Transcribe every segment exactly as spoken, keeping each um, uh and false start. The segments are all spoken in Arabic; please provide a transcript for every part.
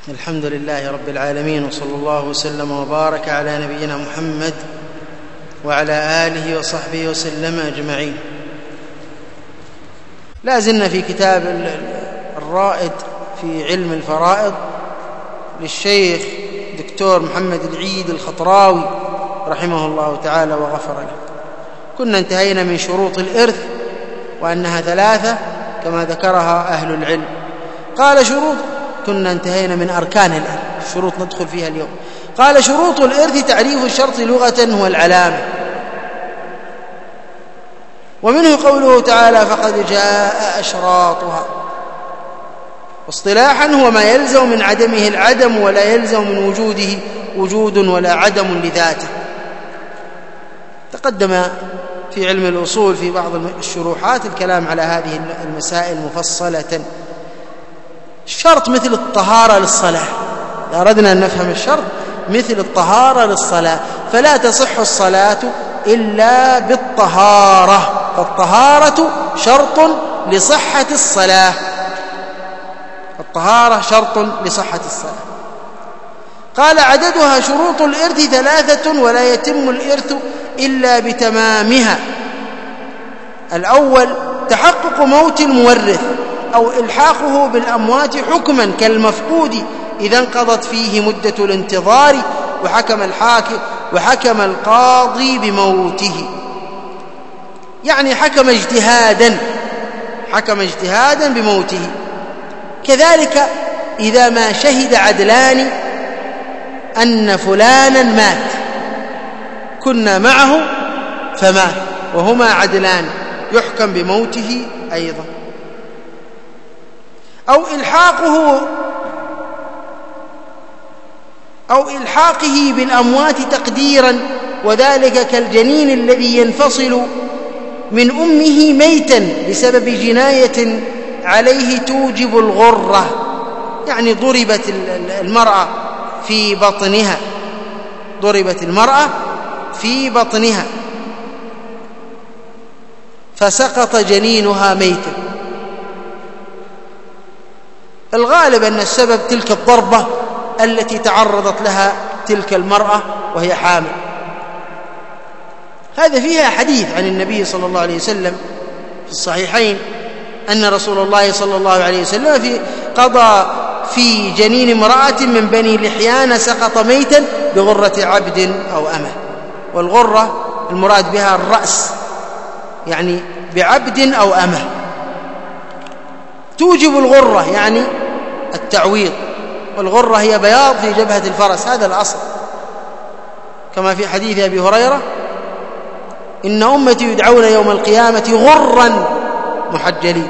الحمد لله رب العالمين، وصلى الله وسلم وبارك على نبينا محمد وعلى آله وصحبه وسلم أجمعين. لا زلنا في كتاب الرائد في علم الفرائض للشيخ دكتور محمد العيد الخطراوي رحمه الله تعالى وغفر له. كنا انتهينا من شروط الإرث وأنها ثلاثة كما ذكرها أهل العلم. قال شروط، كنا انتهينا من أركان الإرث، شروط ندخل فيها اليوم. قال شروط الإرث تعريف الشرط لغة هو العلامة، ومنه قوله تعالى فقد جاء أشراطها. واصطلاحا هو ما يلزم من عدمه العدم ولا يلزم من وجوده وجود ولا عدم لذاته. تقدم في علم الأصول في بعض الشروحات الكلام على هذه المسائل مفصلة. الشرط مثل الطهارة للصلاة، إذا أردنا أن نفهم الشرط مثل الطهارة للصلاة، فلا تصح الصلاة إلا بالطهارة، فالطهارة شرط لصحة الصلاة، الطهارة شرط لصحة الصلاة. قال عددها شروط الإرث ثلاثة ولا يتم الإرث إلا بتمامها. الأول تحقق موت المورث أو إلحاقه بالأموات حكما كالمفقود إذا انقضت فيه مدة الانتظار وحكم الحاكم وحكم القاضي بموته، يعني حكم اجتهادا حكم اجتهادا بموته. كذلك إذا ما شهد عدلان أن فلانا مات، كنا معه فمات وهما عدلان، يحكم بموته أيضا. أو إلحاقه أو إلحاقه بالأموات تقديرا، وذلك كالجنين الذي ينفصل من أمه ميتا بسبب جناية عليه توجب الغرة، يعني ضربت المرأة في بطنها ضربت المرأة في بطنها فسقط جنينها ميتا. الغالب أن السبب تلك الضربة التي تعرضت لها تلك المرأة وهي حامل. هذا فيها حديث عن النبي صلى الله عليه وسلم في الصحيحين أن رسول الله صلى الله عليه وسلم في قضى في جنين امرأة من بني لحيان سقط ميتا بغرة عبد أو أمة. والغرة المراد بها الرأس، يعني بعبد أو أمة، توجب الغرة يعني التعويض، والغرة هي بياض في جبهة الفرس، هذا الأصل، كما في حديث أبي هريرة إن أمتي يدعون يوم القيامة غرا محجلين.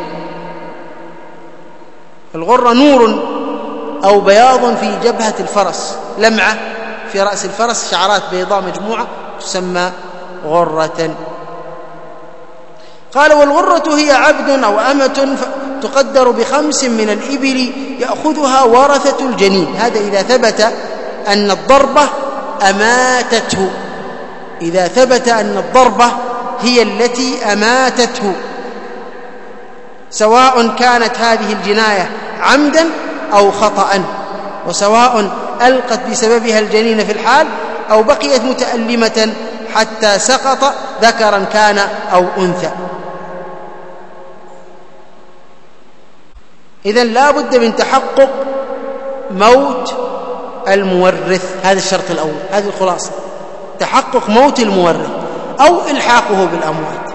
الغرة نور أو بياض في جبهة الفرس، لمعة في رأس الفرس، شعرات بيضاء مجموعة تسمى غرة. قال والغرة هي عبد أو أمة تقدر بخمس من الإبل يأخذها ورثة الجنين، هذا إذا ثبت أن الضربة أماتته، إذا ثبت أن الضربة هي التي أماتته، سواء كانت هذه الجناية عمدا أو خطأ، وسواء ألقت بسببها الجنين في الحال أو بقيت متألمة حتى سقط، ذكرا كان أو أنثى. إذن لا بد من تحقق موت المورث، هذا الشرط الأول، هذه الخلاصة، تحقق موت المورث أو إلحاقه بالأموات.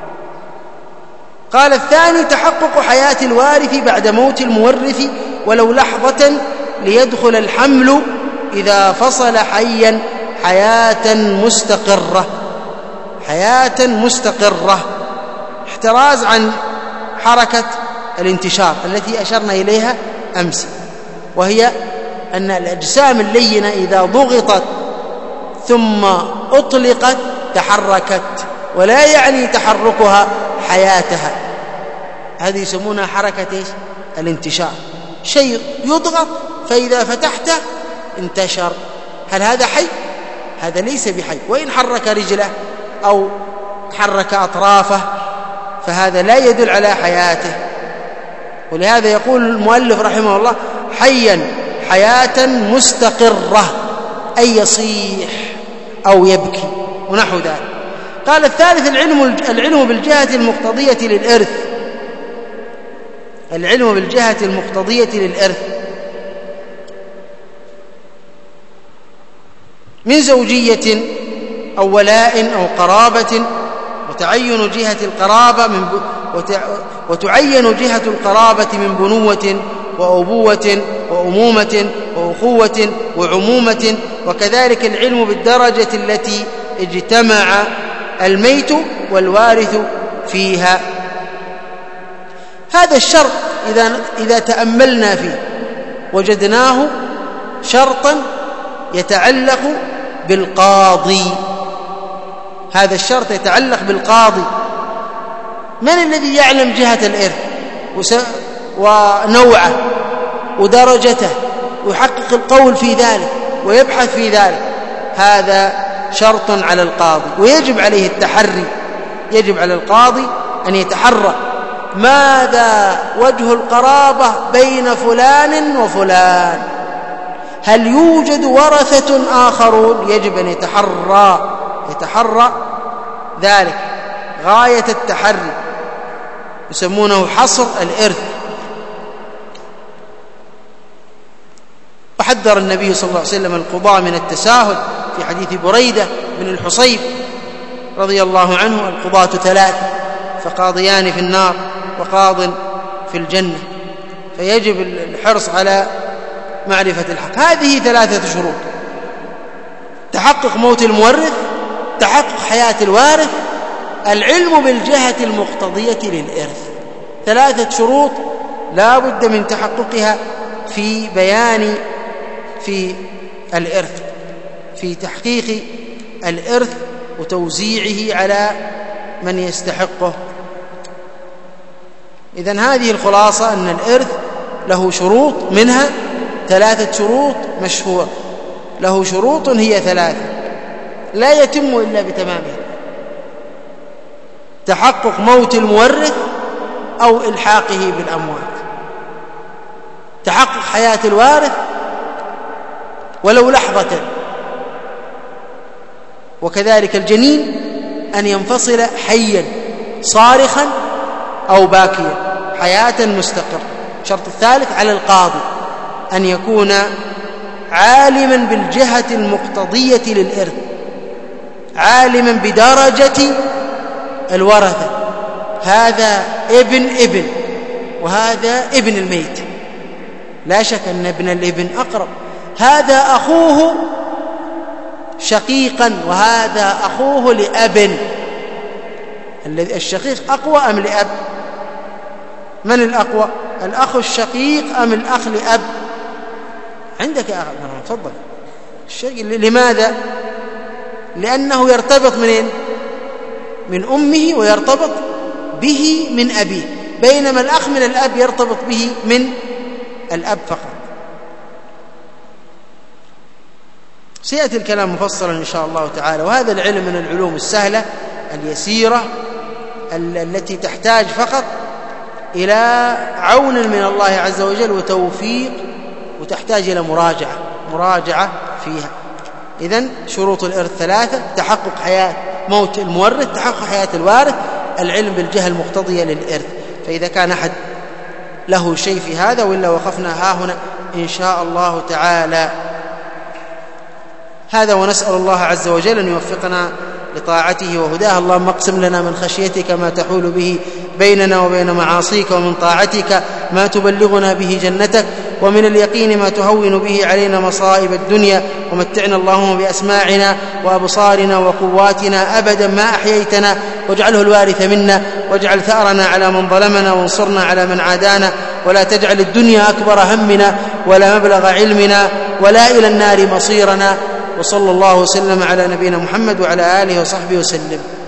قال الثاني تحقق حياة الوارث بعد موت المورث ولو لحظة ليدخل الحمل إذا فصل حيا حياة مستقرة حياة مستقرة احتراز عن حركة الانتشار التي أشرنا إليها أمس، وهي أن الأجسام اللينة إذا ضغطت ثم أطلقت تحركت، ولا يعني تحركها حياتها، هذه يسمونها حركة إيش؟ الانتشار، شيء يضغط فإذا فتحته انتشر. هل هذا حي؟ هذا ليس بحي، وإن حرك رجله أو حرك أطرافه فهذا لا يدل على حياته. ولهذا يقول المؤلف رحمه الله حيا حياة مستقرة، أي يصيح أو يبكي ونحو ذلك. قال الثالث العلم العلم بالجهة المقتضية للإرث، العلم بالجهة المقتضية للإرث من زوجية أو ولاء أو قرابة، وتعين جهة القرابة من ب... وتعين جهة القرابة من بنوة وأبوة وأمومة وأخوة وعمومة، وكذلك العلم بالدرجة التي اجتمع الميت والوارث فيها. هذا الشرط إذا, إذا تأملنا فيه وجدناه شرطا يتعلق بالقاضي، هذا الشرط يتعلق بالقاضي. من الذي يعلم جهة الإرث ونوعه ودرجته ويحقق القول في ذلك ويبحث في ذلك؟ هذا شرط على القاضي، ويجب عليه التحري، يجب على القاضي أن يتحرى ماذا وجه القرابة بين فلان وفلان، هل يوجد ورثة آخرون؟ يجب أن يتحرى يتحرى ذلك غاية التحري، يسمونه حصر الإرث. وحذر النبي صلى الله عليه وسلم القضاة من التساهل في حديث بريدة بن الحصيب رضي الله عنه: القضاة ثلاث، فقاضيان في النار وقاض في الجنة. فيجب الحرص على معرفة الحق. هذه ثلاثة شروط: تحقق موت المورث، تحقق حياة الوارث، العلم بالجهة المقتضية للإرث. ثلاثة شروط لا بد من تحققها في بيان في الإرث، في تحقيق الإرث وتوزيعه على من يستحقه. إذن هذه الخلاصة، أن الإرث له شروط، منها ثلاثة شروط مشهورة، له شروط هي ثلاثة لا يتم إلا بتمامها: تحقق موت المورث أو إلحاقه بالأموات، تحقق حياة الوارث ولو لحظة، وكذلك الجنين أن ينفصل حيا صارخا أو باكيا حياة مستقرة. الشرط الثالث على القاضي أن يكون عالما بالجهة المقتضية للإرث، عالما بدرجة الورثة، هذا ابن ابن وهذا ابن الميت، لا شك أن ابن الابن أقرب، هذا أخوه شقيقا وهذا أخوه لأب، الشقيق أقوى أم لأب؟ من الأقوى، الأخ الشقيق أم الأخ لأب؟ عندك يا أخي، تفضل. الشقيق لماذا؟ لأنه يرتبط منين؟ من أمه ويرتبط به من أبيه، بينما الأخ من الأب يرتبط به من الأب فقط. سيأتي الكلام مفصلا إن شاء الله تعالى. وهذا العلم من العلوم السهلة اليسيرة التي تحتاج فقط إلى عون من الله عز وجل وتوفيق، وتحتاج إلى مراجعة مراجعة فيها. إذن شروط الإرث ثلاثة: تحقق حياة موت المورث، تحقق حياة الوارث، العلم بالجهة المقتضية للإرث. فإذا كان أحد له شيء في هذا، وإلا وقفنا ها هنا إن شاء الله تعالى. هذا، ونسأل الله عز وجل أن يوفقنا لطاعته وهداه. اللهم اقسم لنا من خشيتك ما تحول به بيننا وبين معاصيك، ومن طاعتك ما تبلغنا به جنتك، ومن اليقين ما تهون به علينا مصائب الدنيا، ومتعنا اللهم بأسماعنا وأبصارنا وقواتنا أبدا ما أحييتنا، واجعله الوارث منا، واجعل ثأرنا على من ظلمنا، وانصرنا على من عادانا، ولا تجعل الدنيا أكبر همنا ولا مبلغ علمنا ولا إلى النار مصيرنا. وصلى الله وسلم على نبينا محمد وعلى آله وصحبه وسلم.